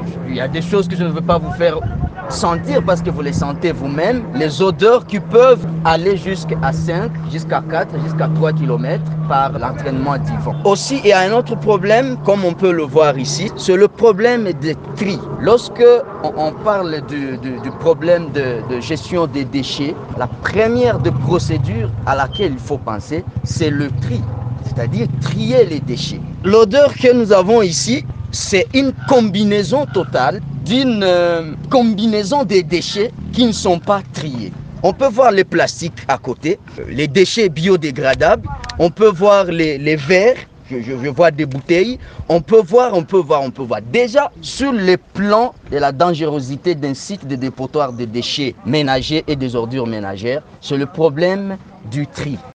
Il y a des choses que je ne veux pas vous faire sentir parce que vous les sentez vous-même. Les odeurs qui peuvent aller jusqu'à 5, jusqu'à 4, jusqu'à 3 km par l'entraînement du vent. Aussi, il y a un autre problème, comme on peut le voir ici, c'est le problème des tri. Lorsque on parle du problème de gestion des déchets, la première de procédure à laquelle il faut penser, c'est le tri, c'est-à-dire trier les déchets. L'odeur que nous avons ici, c'est une combinaison totale d'une combinaison des déchets qui ne sont pas triés. On peut voir les plastiques à côté, les déchets biodégradables, on peut voir les verres, je vois des bouteilles, on peut voir. Déjà, sur le plan de la dangerosité d'un site de dépotoir de déchets ménagers et des ordures ménagères, c'est le problème du tri.